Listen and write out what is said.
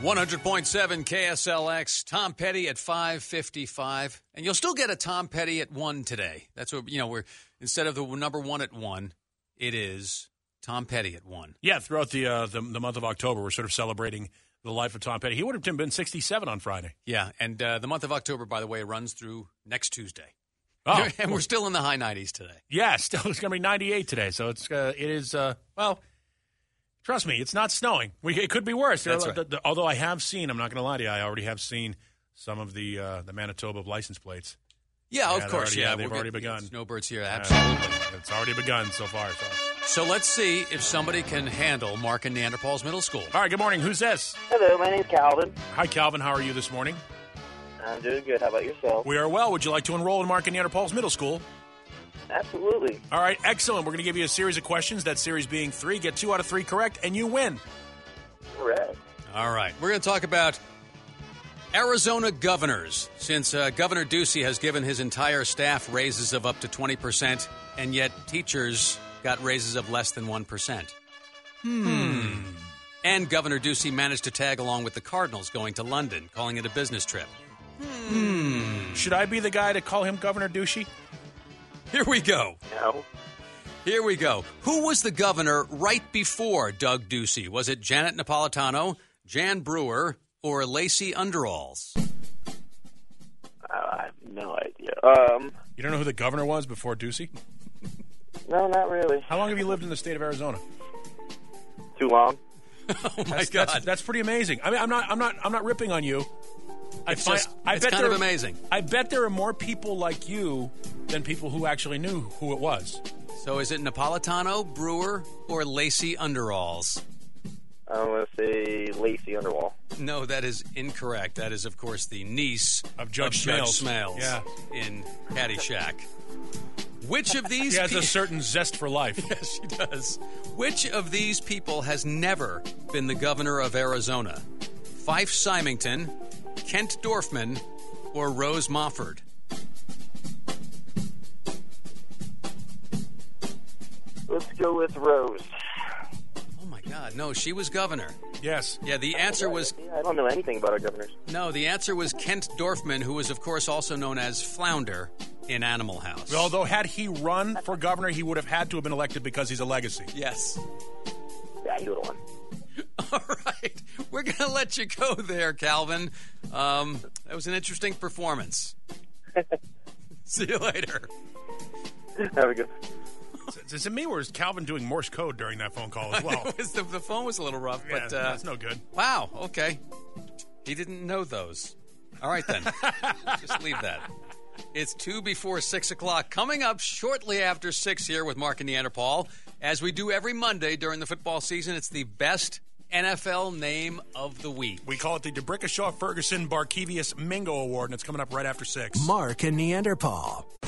100.7 KSLX, Tom Petty at 5:55. And you'll still get a Tom Petty at 1 today. That's what, we're, instead of the number 1 at 1, it is Tom Petty at 1. Yeah, throughout the month of October, we're sort of celebrating the life of Tom Petty. He would have been 67 on Friday. Yeah, and the month of October, by the way, runs through next Tuesday. Oh. And we're still in the high 90s today. Yeah, still it's going to be 98 today. So it is, trust me, it's not snowing. It could be worse. That's right. Although I have seen, I'm not going to lie to you, I already have seen some of the Manitoba license plates. Yeah, of course. They've already begun. Snowbirds here, absolutely. It's already begun so far. So let's see if somebody can handle Mark and Neanderthals Middle School. All right, good morning. Who's this? Hello, my name's Calvin. Hi, Calvin. How are you this morning? I'm doing good. How about yourself? We are well. Would you like to enroll in Mark and Neanderthals Middle School? Absolutely. All right, excellent. We're going to give you a series of questions, that series being 3. Get 2 out of 3 correct, and you win. Correct. All right. We're going to talk about Arizona governors, since Governor Ducey has given his entire staff raises of up to 20%, and yet teachers got raises of less than 1%. And Governor Ducey managed to tag along with the Cardinals going to London, calling it a business trip. Should I be the guy to call him Governor Ducey? Here we go. No. Here we go. Who was the governor right before Doug Ducey? Was it Janet Napolitano, Jan Brewer, or Lacey Underalls? I have no idea. You don't know who the governor was before Ducey? No, not really. How long have you lived in the state of Arizona? Too long. Oh my God, that's pretty amazing. I mean, I'm not ripping on you. it's kind of amazing. I bet there are more people like you than people who actually knew who it was. So is it Napolitano, Brewer, or Lacey Underalls? I'm going to say Lacey Underwall. No, that is incorrect. That is, of course, the niece of Judge Smails. Yeah. In Caddyshack. Which of these She has a certain zest for life. Yes, she does. Which of these people has never been the governor of Arizona? Fife Symington, Kent Dorfman, or Rose Mofford? Let's go with Rose. Oh, my God. No, she was governor. Yes. Yeah, the answer was... I don't know anything about our governors. No, the answer was Kent Dorfman, who was, of course, also known as Flounder in Animal House. Although, had he run for governor, he would have had to have been elected because he's a legacy. Yes. Yeah, he would have won. All right. We're going to let you go there, Calvin. That was an interesting performance. See you later. Have a good Is it me or is Calvin doing Morse code during that phone call as well? The phone was a little rough, Yeah, but that's no good. Wow, okay. He didn't know those. All right, then. Just leave that. It's 2 before 6 o'clock. Coming up shortly after 6 here with Mark and Neanderthal. As we do every Monday during the football season, it's the best NFL name of the week. We call it the DeBrickashaw Ferguson Barkevius Mingo Award, and it's coming up right after 6. Mark and Neanderthal.